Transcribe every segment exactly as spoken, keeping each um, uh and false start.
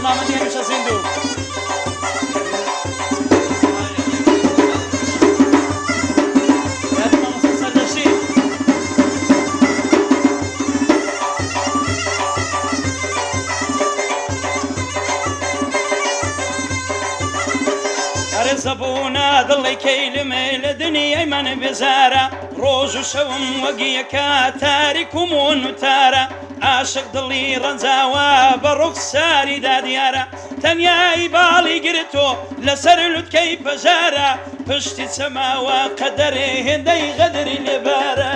محمد همیشه زندو زبونا دڵی کەیلمە لە دنیای من بێزارە ڕۆژ و شەوم وەگیەکە تاریکم و نوتارە عاشق دڵی ڕەنجاوە بە ڕوخساری دادیارە تەنیایی باڵی گرتۆ لەسەر لوتکەی پەژارە پشتی چەماوە قەدەرێ هێندەی غەدری لێبارە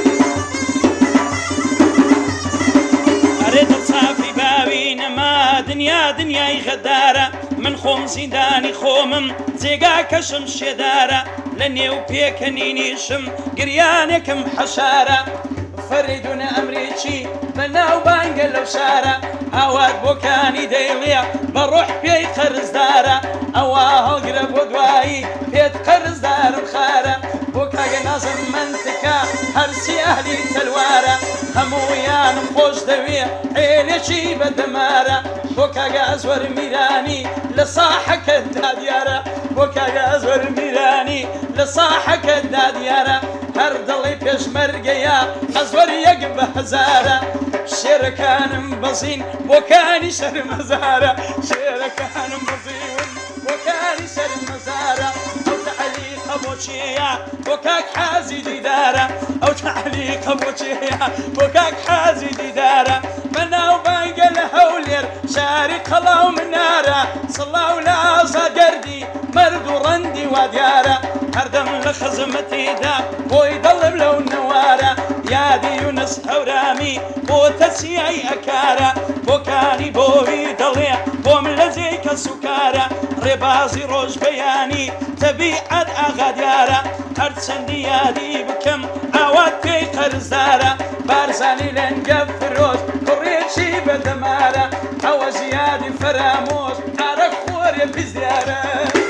ئەرێ دڵچافی باوی نەما دنیا دنیای غەدارە من خۆم زیندانی خۆمم جێگا کەشم شێدارە لە نێو پێکەنینیشم گریانێکم حەشارە فەریدونە ئەمریکی بە ناو بانگە لەو شارە ئاوات بۆکانی دەیڵێ بە ڕۆح پێی قەرزدارە ئەوە هەڵگرە بۆ دوایی پێت قەرزدارم خارە بۆ کاگە نازم منتکە هەرسی ئەهلی تەلوارە هەموویانم خۆش دەوێ عێلێکی بەدەمارە بۆ کاگە ئەزوەر میرانی لە ساحەکەت دادیارە بۆ کاگە ئەزوەر میرانی لە ساحەکەت دادیارە هەر دڵی پێشمەرگەیە ئەزوەر یەک بە هەزارە شێرەکانم بەزین بۆکانی شەرمەزارە شێرەکانم بەزیون بۆکانی شەرمەزارە ئەو تەعلیقە بۆچیە بۆ کاک حازی دیدارە ئەو تەعلیقە بۆچیە بۆ کاک حازی دیدارە بەناو بانگە لە هەولێر شاری قەڵاو منارە سڵاو لە ئازادگەردی مەرد و ڕەندی وا دیارە هەردەم لە خەزمەتیدا بۆی دڵم لەو نەوارە یادی یونس هەورامی بۆ تەچیای ئەکارە بۆکانی بۆوی دڵێ بۆم لە جێی کە سوکارە ڕێبازی ڕۆژ بەیانی تەبیعەت ئاغا دیارە هەرچەندی یادی بکەم ئاوات پێی قەرزدارە بارزانی لەنگە فرۆز کوڕێکی بەدەمارە ئەوە ژیادی فەرامۆش ئارە خۆرێ بزیارە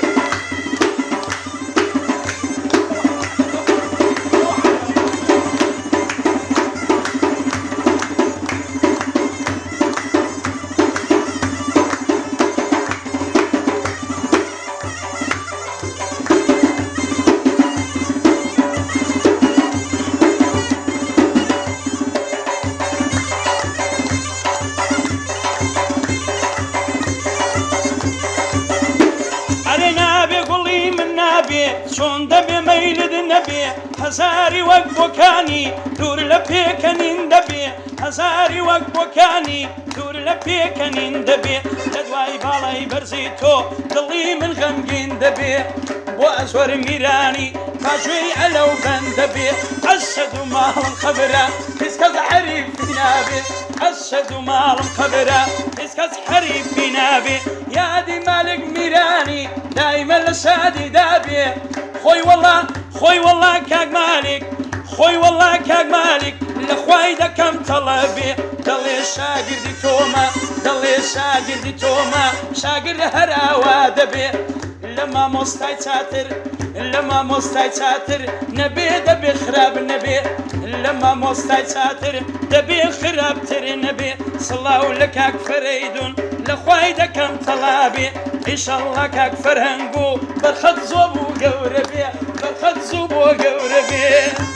چۆن دەبێ مەیلت نەبێ هەزاری وەک بۆکانی دوور لە پێکەنین دەبێ هەزاری وەک بۆکانی دوور لە پێکەنین دەبێ لە دوای باڵای بەرزی تۆ دڵی من غەمگین دەبێ بۆ ئەزوەر میرانی کاژوێی ئەلەو بەند دەبێ ئەشەد و ماڵم خەبرە هیچ کەس حەریفی نابێ ئەشەد و ماڵم خەبرە هیچ کەس حەریفی نابێ یادی مالک میرانی دایمە لە شادی دابێ خۆی وەڵا خۆی وەڵا کاک مالک خۆی وەڵا کاک مالک لە خوای دەکەم تەڵەبێ دەڵێ شاگردی تۆمە دەڵێ شاگردی تۆمە شاگرد هەر ئاوا دەبێ لە مامۆستای چاتر لە مامۆستای چاتر نەبێ دەبێ خراپ نەبێ لە مامۆستای چاتر دەبێ خراپتر نەبێ سڵاو لە کاک فەرەیدون لە خوای دەکەم تەڵابێ ئیشەڵڵا کاک فەرهەنگ و بەرخەت زۆر بوو گەورە بێ بەرخەت زوو بۆ گەورە بێ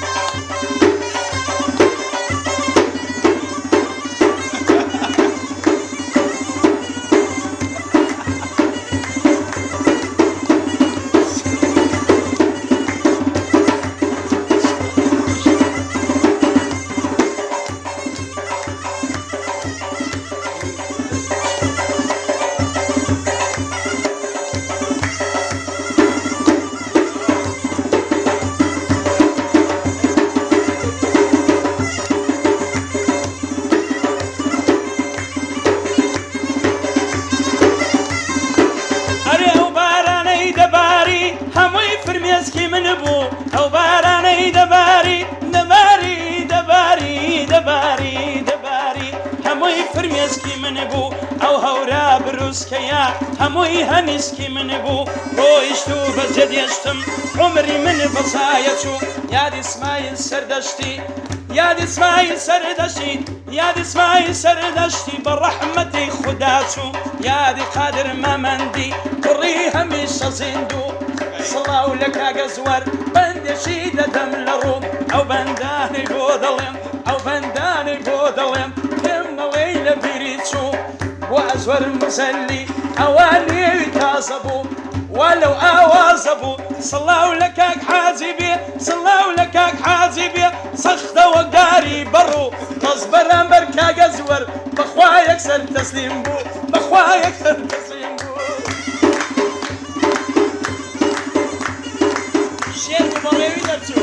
فرمێسکی من بوو ئەو بارانەی دەباری دەباری دەباری دەباری دەباری هەمووی فرمێسکی من بوو ئەو هەورا بروسکەیە هەمووی هەنیسکی من بوو ڕۆیشت و بەجێدێشتم عمری من بەزایە چوو یادی سمایل سەردەشتی یادی سمایل سەردەشتی يادي اسمعي سردشتي بالرحمة خداتو يادي قادر ما مندي قريها مش زندو صلاو لك قزور بند شيدة دم لروم أو بنداني بودلم أو بنداني بودلم كم ليلة بريتشو وأزور مسلي أواني كاسبو ولو أوازبو صلاو لك حازبي صلاو لك حازبي صخدة وقاري برو تصبر بركا قزور بخوايك سر تسليم بو بخوايك سر تسليم بو شير مبغيوي درتو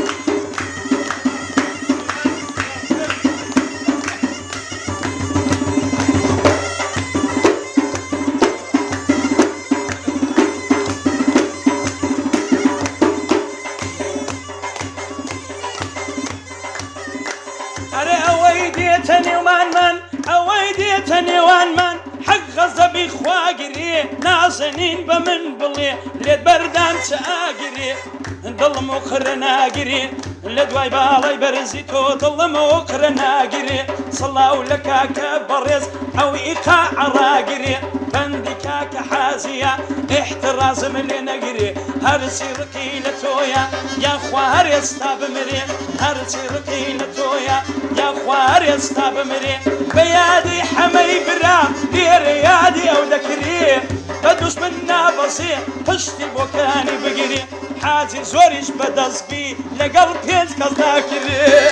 ديتني ومان من أوي ديتني وان من حق غزبي خواقري ناصنين بمن بلي ليد بردان تآقري ضل مقر ناقري لدواي بالاي برزيتو ضل مقر ناقري صلاو لك كبرز أو إيقاع راقري بندي كاك حازية احتراز من نقري هرسي رقيلتويا يا خوار يستاب مري هرسي رقيلتويا يا خوار يستاب مري بيادي حمي برا لريادي او ذكري بدوش منا بصي قشتي بوكاني بقري حازي زوريش بدز بي لقلب يزكز ذاكري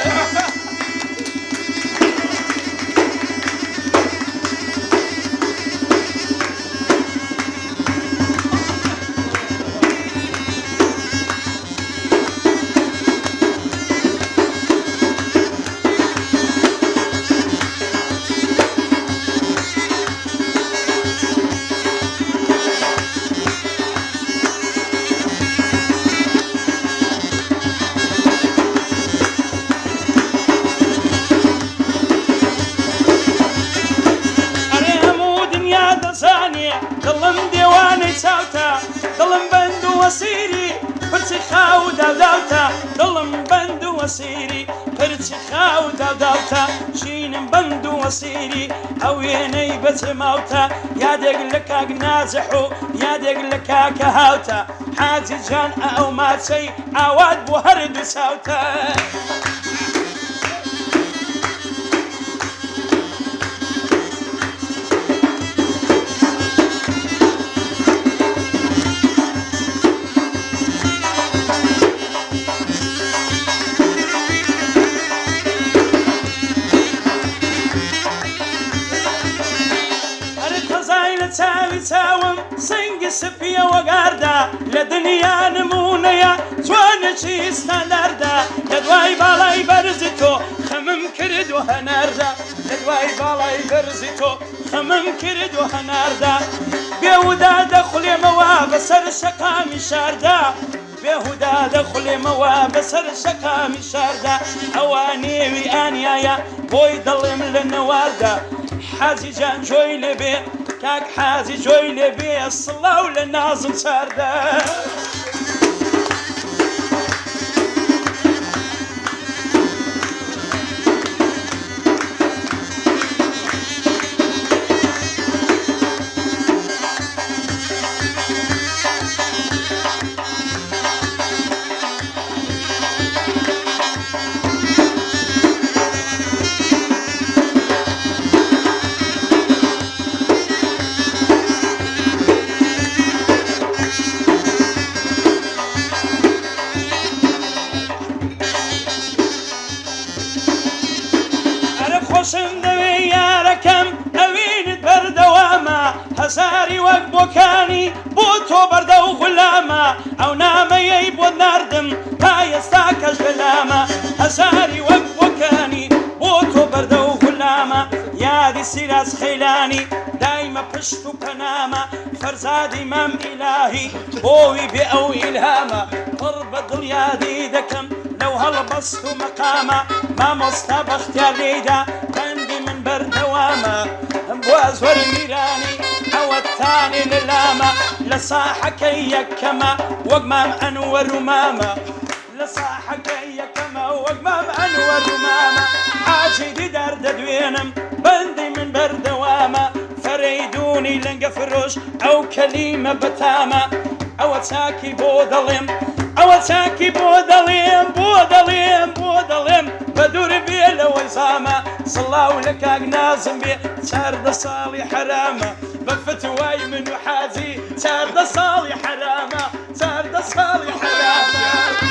وسيري فرتي خاو داوداوتا ظلم بندو وسيري فرتي خاو داوداوتا شين بندو وسيري او يني بتماوتا يا دق لك نازحو يا دق لك كهاوتا حاجي جان او ماتي عواد بوهرد وساوتا تاوي تاوم سنگ سپيا وقاردا لدنيا نمونيا توانشي استانداردا لدواي بالاي برزتو خمم كرد وهناردا لدواي بالاي برزتو خمم كرد وهناردا بيهودا دخل موا بسر شقامي شاردا بيهودا دخل موا بسر شقامي شاردا اواني وانيايا بوي ظلم للنواردا حازي جان جوي لبي كاك حازي جوي لبي الصلاة وللنازم سارده هزاري وقبوكاني بوتو بردو غلاما او ناما ييبو ناردم هاي استاكش غلاما هزاري وقبوكاني بوتو بردو غلاما يا دي سيراز خيلاني دايما بشتو بناما فرزاد امام الهي بوي بأو الهاما قرب دنيا دي دكم لو هلبستو مقاما ما مصطب اختيار ليدا بندي من بردواما بوازور ميراني او الثاني للاما لصاحة كي كما وقمام انور وماما لصاحة كي كما وقمام أنور وماما حاجي دي درد دوينم بندي من بردوامة فريدوني لنقى فروش أو كلمة بتامة أو تاكي بودلم أو تاكي بودلم بودلم بودلم بدور بيلا وزامة صلاو لك نازم بي تارد صالي حرامة بفتواي من وحازي تارد صالي حرامة تارد صالي حرامة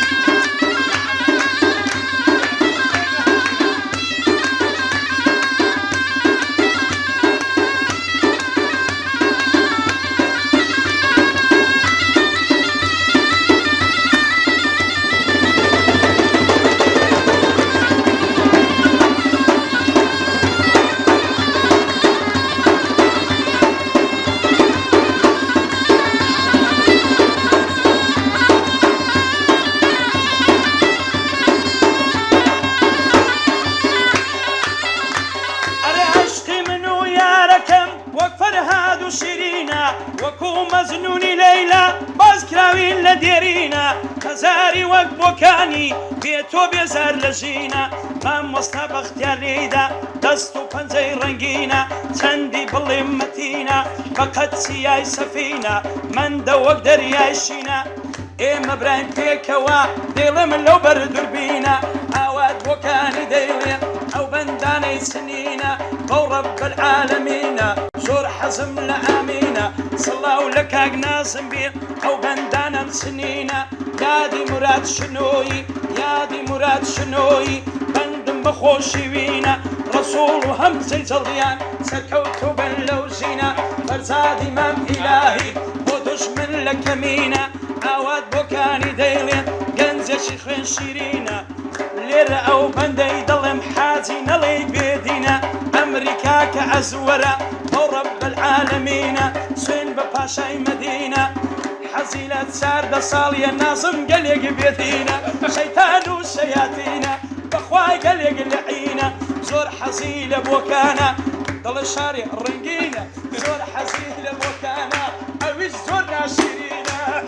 وكو مزنوني ليلى بازكراوين لديرينا هزاري وقبوكاني بيتو بيزار لجينا مام مصطفى اختيار ليدا دستو بنزي رنقينا تندي باللمتينا فقد سياي سفينة من دوق درياي شينا ايه مبراين بيكوا ديلي من لو بردر بينا اواد بوكاني ديلي او بنداني سنينا بو رب العالمين زور حزم لامينا صلاو لك نازم بي او بندانا سنينا يا دي مراد شنوي يا دي مراد شنوي بندم بخوشي وينا رسول همزي زليان سكوتو بلوزينا فرزاد امام الهي ودشمن لك مينا عواد بوكاني ديلين قنز يا شيخين شيرينا لير او بندي ضلم حازين لي بيدينا امريكا كازورة ورب العالمين سين بباشاي مدينة حزيلة ساردة صالية ناظم قلق بيدينا شيطان وشياطينا بخواي قلق لعينا زور حزيلة بوكانا ضل الشارع الرنقينة زور حزيلة بوكانا اويش زور ناشرينا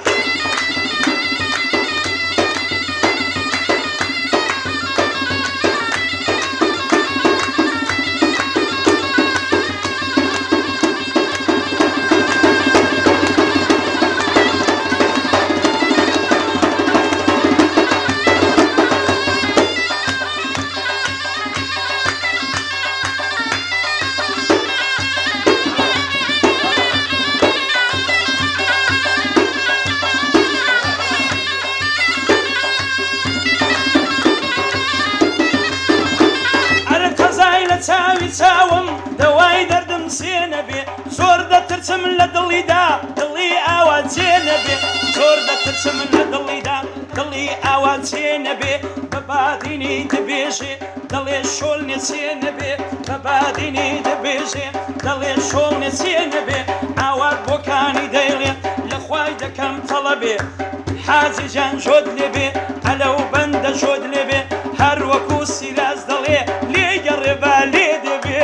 تاوي تاوم دواي دردم سينبي زور دا ترسم لدلي دا دلي اواد سينبي زور دا ترسم لدلي دا دلي اواد سينبي بباديني دبيجي دلي شولني سينبي بباديني دبيجي دلي شولني سينبي اواد بوكاني ديلي لخواي دا كم طلبي حازي جان جود لبي علو بند جود لبي هر وكو سيراز دلي لي قربا لي دبي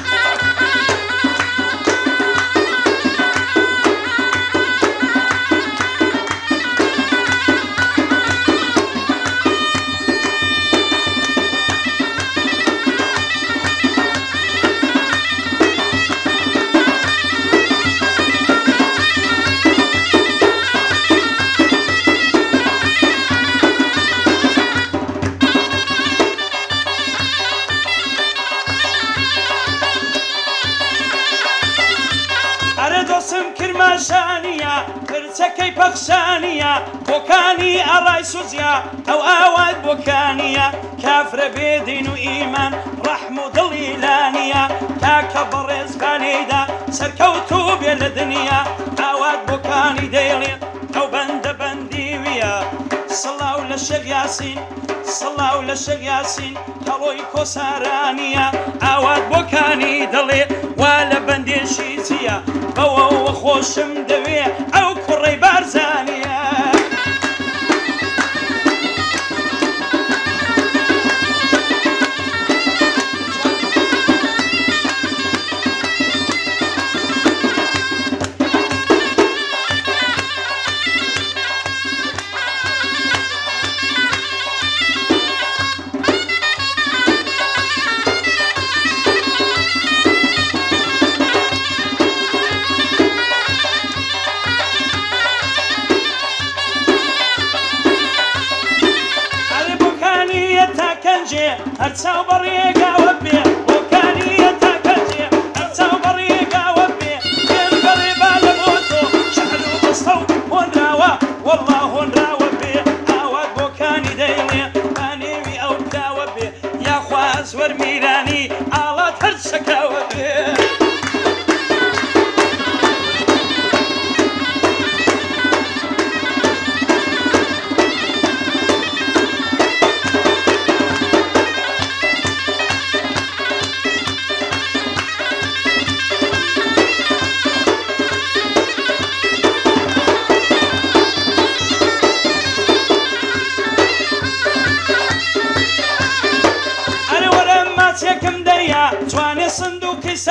شانية فرتكي بخشانية بوكاني أراي سوزيا أو آواد بوكانية كافر بيدين وإيمان رحمو ضليلانية كاكبر إزبانيدا سركوتو بيلدنيا آواد بوكاني ديلي أو بند بنديويا صلاو للشيخ ياسين صلاو للشيخ ياسين كروي كوسارانية آواد بوكاني دلي ولا بندين شيزيا بوا وخوشم دوي أو كري بارزانية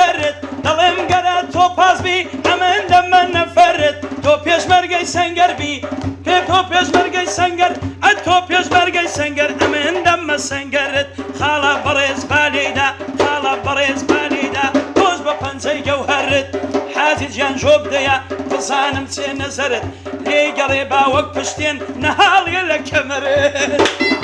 گەوهرت دەڵێم گەرە تۆ پاسبی ئەمن دەمە نەفەرت تۆ پێشمەرگەی سەنگەربی پێ تۆ پێشمەرگەی سەنگەر ئە تۆ پێشمەرگەی سەنگەر ئەمن دەمە سەنگەرت خاڵە بەڕێز بالێدا خاڵە بەڕێز بالێدا تۆش بە پەنجەی گەوهرت حاجی گیان ژۆ بدەیە بزانم چێ نەزەرت لێ گەڕێ باوەک پشتێن نەهاڵیە لە کەمەرت